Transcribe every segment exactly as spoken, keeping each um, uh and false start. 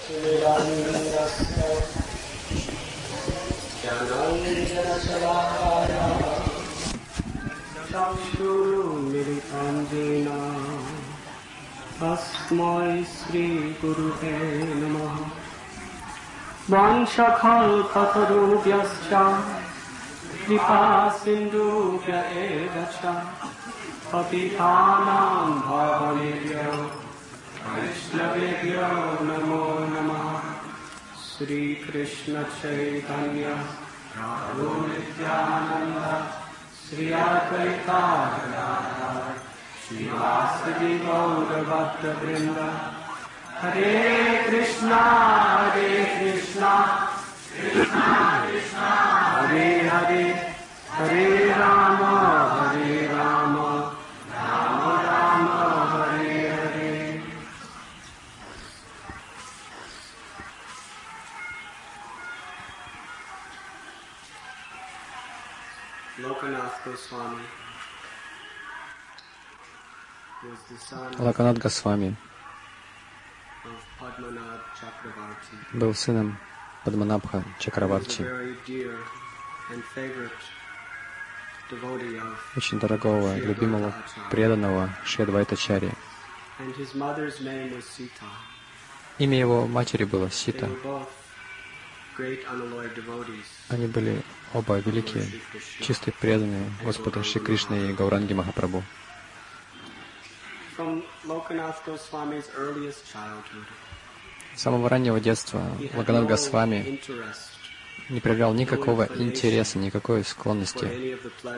Tasmai Shri Gurave Namaha. Vanshakhalpatarubhyascha kripa sindhubhya eva cha patitanam bhavanebhyo vaishnavebhyo namo namaha. Shri Krishna Chaitanya Prabhu Nityananda Shri Advaita Gadadhar Srivasadi Gaura Bhakta Vrinda. Hare Krishna, Hare Krishna, Krishna Krishna, Hare Hare, Hare Rama, Hare Rama, Rama Rama, Hare Hare. Lokanath Goswami was the son Локанат Госвами был сыном Падманабха Чакраварти, очень дорогого, любимого, преданного Шри Адвайтачарьи. Имя его матери было Сита. Они были оба великие, чистые, преданные Господу Шри Кришне и Гауранги Махапрабху. С самого раннего детства Локанат Госвами не проявлял никакого интереса, никакой склонности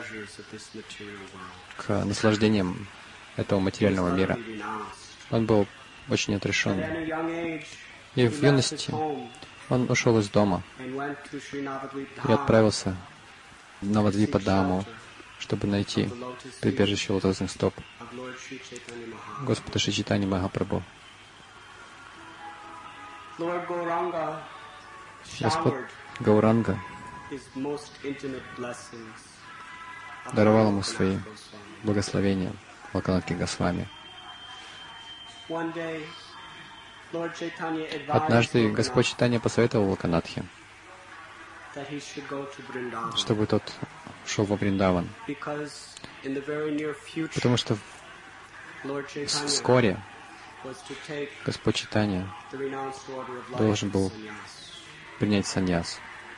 к наслаждениям этого материального мира. Он был очень отрешен. И в юности он ушел из дома и отправился в Навадвипа-даму, чтобы найти прибежище лотосных стоп Господа Шри Чайтаньи Махапрабху. Господь Гауранга даровал ему свои благословения Локанатхе Госвами. Однажды Господь Чайтанья посоветовал Локанатхе, чтобы тот шел во Вриндаван, потому что вскоре Господь Чайтанья должен был принять саньяс.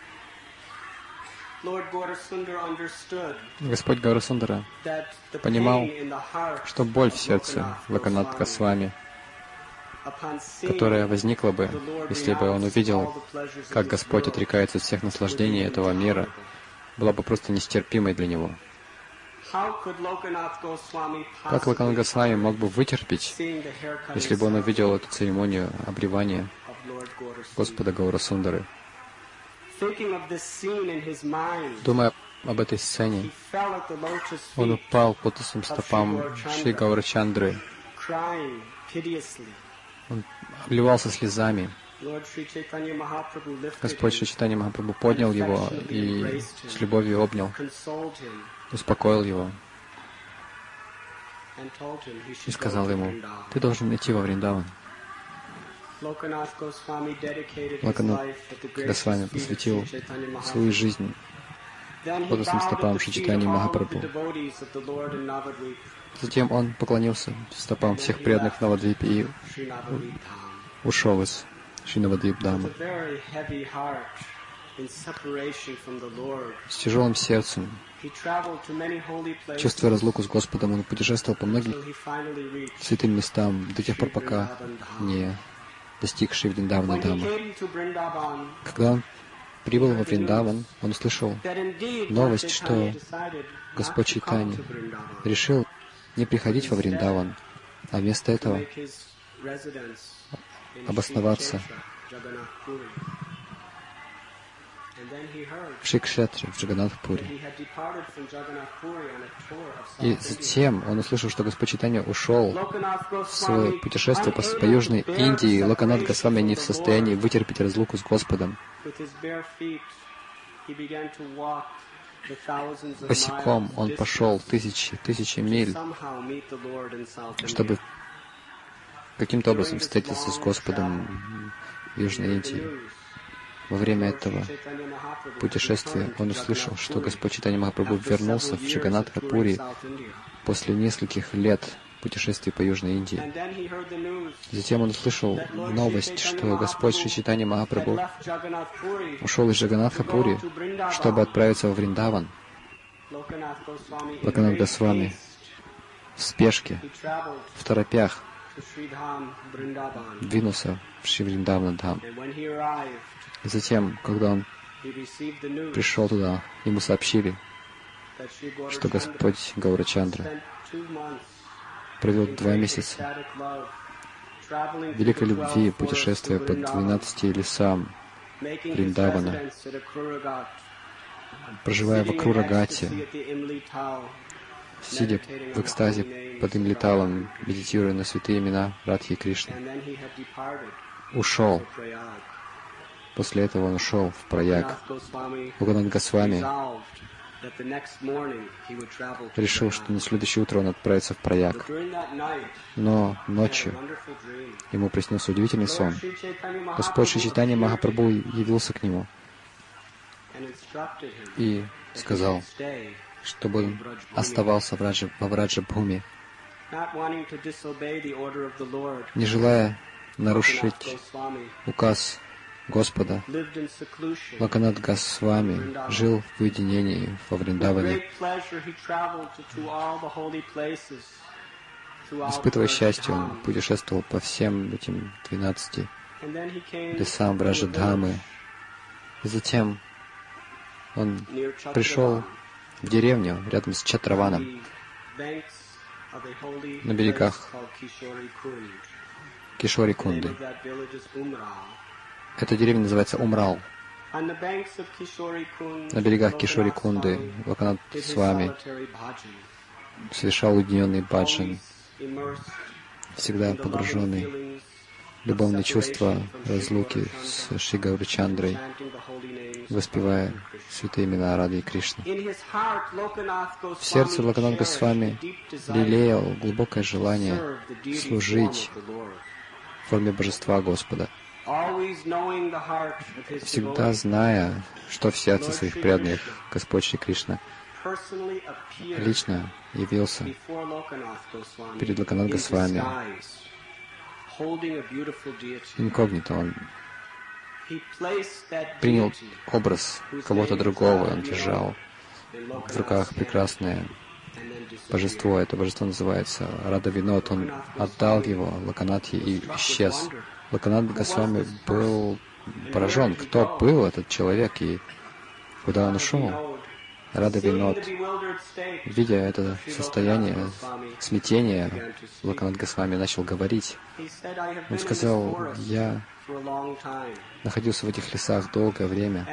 Господь Гаурасундара понимал, что боль в сердце Локанат Госвами, которая возникла бы, если бы он увидел, как Господь отрекается от всех наслаждений этого мира, была бы просто нестерпимой для него. Как Локанат Госвами мог бы вытерпеть, если бы он увидел эту церемонию обревания Господа Гаурасундары? Думая об этой сцене, он упал под лотосным стопам Шри Гаурачандры. Он обливался слезами. Господь Шри Чайтанья Махапрабху поднял его и с любовью обнял, успокоил его и сказал ему: «Ты должен идти во Вриндаван». Локанат Госвами посвятил свою жизнь лотосным стопам Шри Чайтаньи Махапрабху. Затем он поклонился стопам всех преданных в Навадвипе и ушел из Шри Навадвип-дамы. С тяжелым сердцем, чувствуя разлуку с Господом, он путешествовал по многим святым местам до тех пор, пока не достиг Шри Вриндавана-дамы. Когда он прибыл во Вриндаван, он услышал новость, что Господь Чайтанья решил не приходить во Вриндаван, а вместо этого обосноваться в Шри-кшетре, в Джаганнатх-пуре. И затем он услышал, что Господь Чайтанья ушел в свое путешествие по, по Южной Индии, и Локанат Госвами не в состоянии вытерпеть разлуку с Господом. Босиком он пошел тысячи, тысячи миль, чтобы каким-то образом встретиться с Господом в Южной Индии. Во время этого путешествия он услышал, что Господь Чайтанья Махапрабху вернулся в Джаганнатха-Пури после нескольких лет путешествий по Южной Индии. Затем он услышал новость, что Господь Шри Чайтанья Махапрабху ушел из Джаганнатха-Пури, чтобы отправиться во Вриндаван. Локанат Госвами в спешке, в торопях двинулся в Шри Вриндаван-Дхам. И затем, когда он пришел туда, ему сообщили, что Господь Гаурачандра провел два месяца великой любви, путешествуя по двенадцати лесам Вриндавана, проживая в Акрурагате, сидя в экстазе под Имлиталом, медитируя на святые имена Радхи и Кришны, ушел. После этого он ушел в Праяг. Локанат Госвами решил, что на следующее утро он отправится в Праяг. Но ночью ему приснился удивительный сон. Господь Шри Чайтанья Махапрабху явился к нему и сказал, чтобы он оставался во Враджа-бхуми, не желая нарушить указ Господа. Локанат Госвами жил в уединении во Вриндаване, испытывая счастье, он путешествовал по всем этим двенадцати лесам Враджа-дхамы. И затем он пришел в деревню рядом с Чатраваном, на берегах Кишори-Кунды. Эта деревня называется Умрал. На берегах Кишори-Кунды Локанат Госвами совершал уединенный баджан, всегда погруженный в любовные чувства разлуки с Шри Гаурачандрой, воспевая святые имена Рады и Кришны. В сердце Локанат Госвами лелеял глубокое желание служить в форме божества Господа, всегда зная, что в сердце своих преданных Господь Шри Кришна лично явился перед Локанат Госвами. Инкогнито он принял образ кого-то другого, он держал в руках прекрасное божество. Это божество называется Рада Винод. Он отдал его Локанатхе и исчез. Локанат Госвами был поражен, кто был этот человек и куда он ушел. Рада Винод, видя это состояние смятения, Локанат Госвами начал говорить. Он сказал: «Я находился в этих лесах долгое время.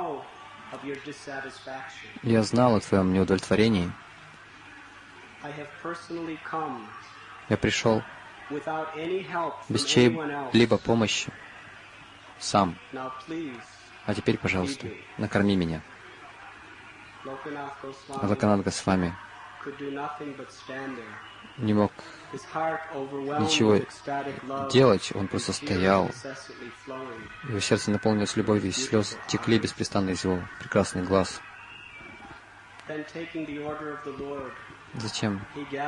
Я знал о твоем неудовлетворении. Я пришел без чьей-либо помощи сам. А теперь, пожалуйста, накорми меня». Локанат Госвами не мог ничего делать, он просто стоял. Его сердце наполнилось любовью, и слезы текли беспрестанно из его прекрасных глаз. Затем,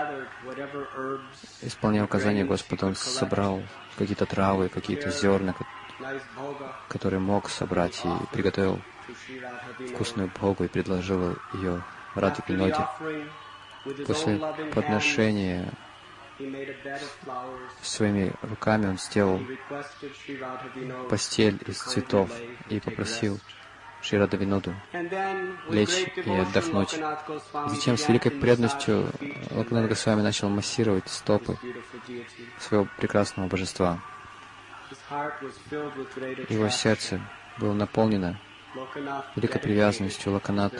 исполняя указания Господа, он собрал какие-то травы, какие-то зерна, которые мог собрать, и приготовил вкусную бхогу и предложил ее Радхе Виноде. После подношения своими руками он сделал постель из цветов и попросил Шри Рада Виноду лечь и отдохнуть. Затем с великой преданностью Локанат Госвами начал массировать стопы своего прекрасного божества. Его сердце было наполнено великой привязанностью. Локанат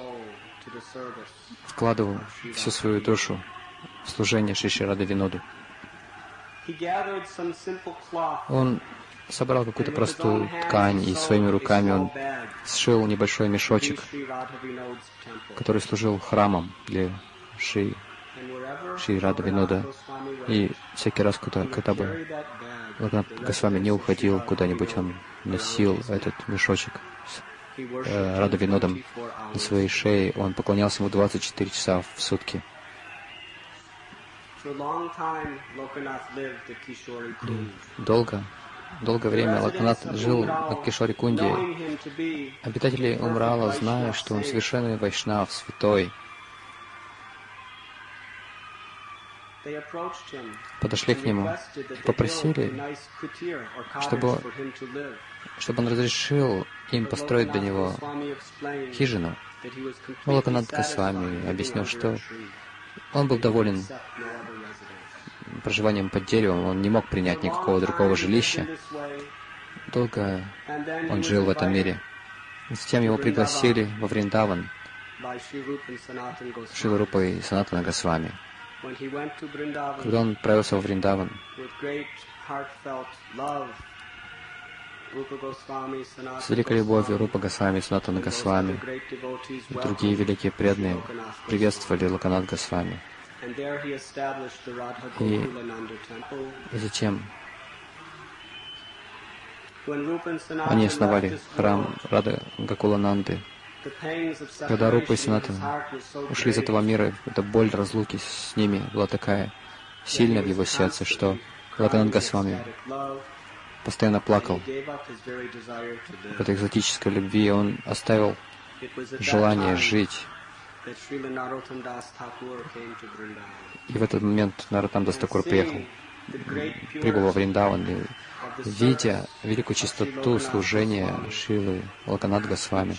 вкладывал всю свою душу в служение Шри Шри Рада Виноду. Он собрал какую-то простую ткань, и своими руками он сшил небольшой мешочек, который служил храмом для Шри Шри Рада Винода. И всякий раз, когда, когда бы Локанат Госвами не уходил куда-нибудь, он носил этот мешочек с э, Радха-винодом на своей шее, он поклонялся ему двадцать четыре часа в сутки. Долго, долгое время Локанат жил на Кишори-Кунде. Обитатели Умрала, зная, что он совершенный вайшнав, святой, подошли к нему и попросили, чтобы, чтобы он разрешил им построить для него хижину. Но Локанат Госвами объяснил, что он был доволен проживанием под деревом, он не мог принять никакого другого жилища. Долго он жил в этом мире. Затем его пригласили во Вриндаван Шрила Рупой и Санатана Госвами. Когда он отправился во Вриндаван, с великой любовью Рупа Госвами, Санатана Госвами и другие великие преданные приветствовали Локанат Госвами. И, и затем они основали храм Рады Гакулананды. Когда Рупа и Санатана ушли из этого мира, эта боль разлуки с ними была такая сильная в его сердце, что Локанат Госвами постоянно плакал в этой экзотической любви, и он оставил желание жить. И в этот момент Нароттам Дас Такур приехал, прибыл во Вриндаван, и, видя великую чистоту служения Шрилы Локанат Госвами,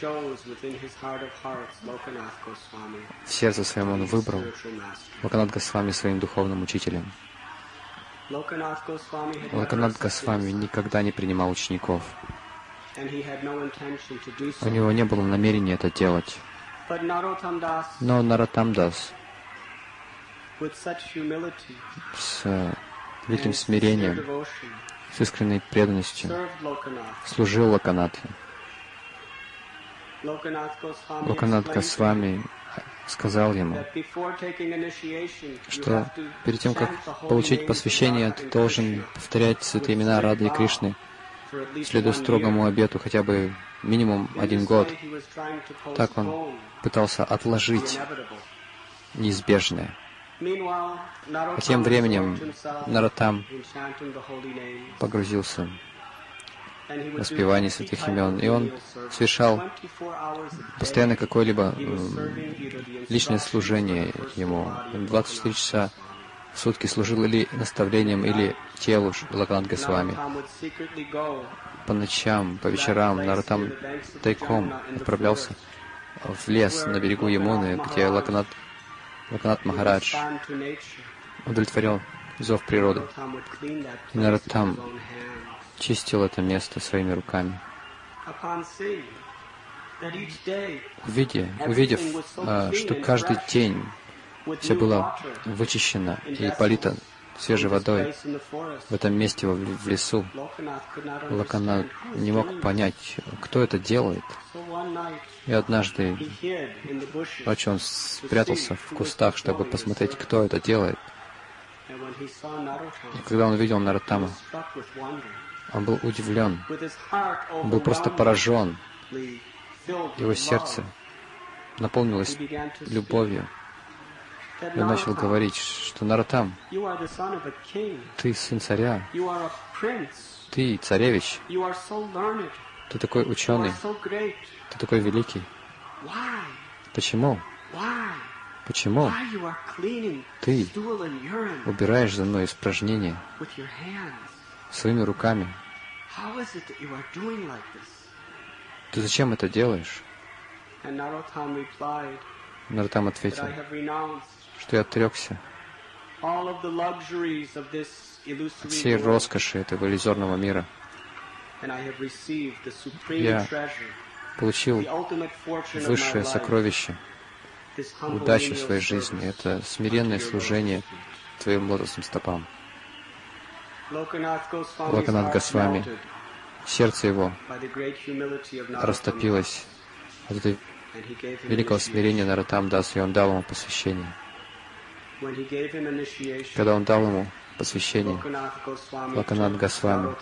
в сердце своем он выбрал Локанат Госвами своим духовным учителем. Локанат Госвами никогда не принимал учеников. У него не было намерения это делать. Но Нароттам Дас с великим смирением, с искренней преданностью служил Локанату. Локанат Госвами сказал ему, что перед тем, как получить посвящение, ты должен повторять святые имена Рады и Кришны, следуя строгому обету хотя бы минимум один год. Так он пытался отложить неизбежное. А тем временем Нароттам погрузился в воспевание святых имен, и он совершал постоянно какое-либо личное служение ему. двадцать четыре часа в сутки служил или наставлением, или телу Локанат Госвами. По ночам, по вечерам Нароттам тайком отправлялся в лес на берегу Ямуны, где Локанат, Локанат Махарадж удовлетворял зов природы. И Нароттам чистил это место своими руками. Увидев, увидев что каждый день все было вычищено и полито свежей водой в этом месте в лесу, Локанат не мог понять, кто это делает. И однажды ночью он спрятался в кустах, чтобы посмотреть, кто это делает. И когда он увидел Нароттама, он был удивлен, он был просто поражен. Его сердце наполнилось любовью. И он начал говорить, что Нароттам, ты сын царя, ты царевич, ты такой ученый, ты такой великий. Почему? Почему ты убираешь за мной испражнения своими руками? Ты зачем это делаешь? Нароттам ответил, что я отрекся от всей роскоши этого иллюзорного мира. Я получил высшее сокровище, удачу в своей жизни. Это смиренное служение Твоим лотосным стопам. Локанат Госвами, сердце его растопилось от этой великого смирения Нароттам Дас, и он дал ему посвящение. Когда он дал ему посвящения Локанат Госвами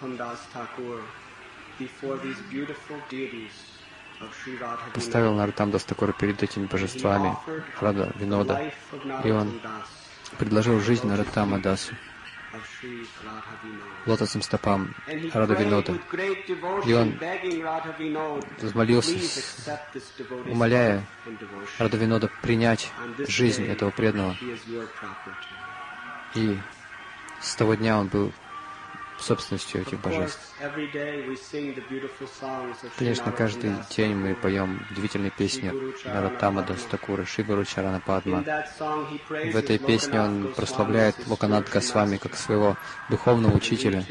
поставил Нароттам Дас Такур перед этими божествами Рада Винода, и он предложил жизнь Нароттама Дасу, лотосным стопам Рада Винода. И он взмолился, умоляя Рада Винода принять жизнь этого преданного. И с того дня он был собственностью этих божеств. Конечно, каждый день мы поем удивительные песни Нароттама Дас Такура, Шри Гуру Чарана Падма. В этой песне он прославляет Локанат Госвами как своего духовного учителя.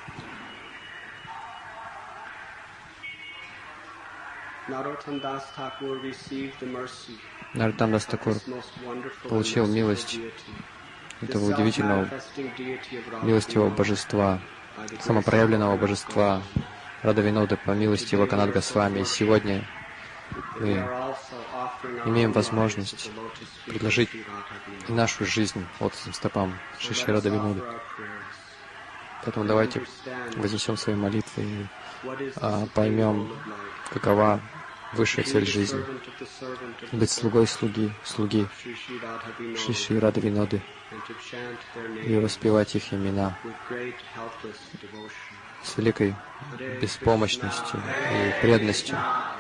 Нароттам Дас Такур получил милость этого удивительного, милостивого божества, самопроявленного божества Рада Винода по милости Локанат Госвами. И сегодня мы имеем возможность предложить и нашу жизнь лотосным стопам Шри Шри Рада Винода. Поэтому давайте вознесем свои молитвы и а, поймем, какова высшая цель жизни. Быть слугой слуги, слуги Шри Шри Рады Виноды и воспевать их имена с великой беспомощностью и преданностью.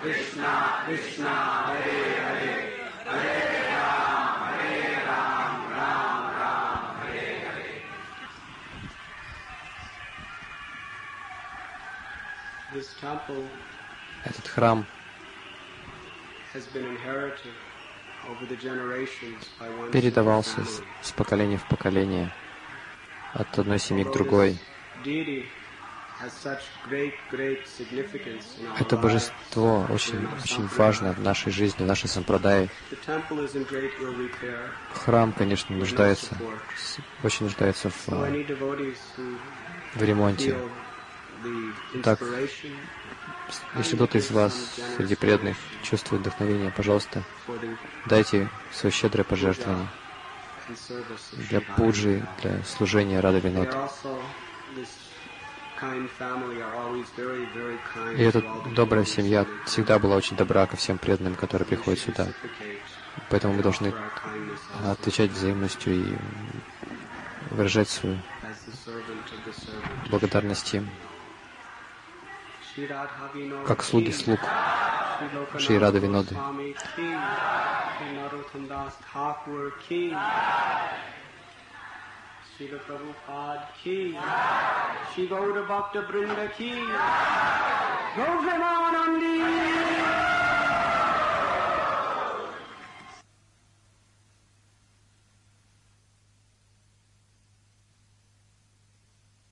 Этот храм передавался с, с поколения в поколение, от одной семьи к другой. Это божество очень, очень важно в нашей жизни, в нашей сампрадае. Храм, конечно, нуждается, очень нуждается в, в ремонте. Так, если кто-то из вас среди преданных чувствует вдохновение, пожалуйста, дайте свое щедрое пожертвование для пуджи, для служения Рада Винода. И эта добрая семья всегда была очень добра ко всем преданным, которые приходят сюда. Поэтому мы должны отвечать взаимностью и выражать свою благодарность им, как слуги слуг Шри Рады Виноды. Srila Prabhupada ki, Shri Gaura Bhakta Vrinda ki, Gaur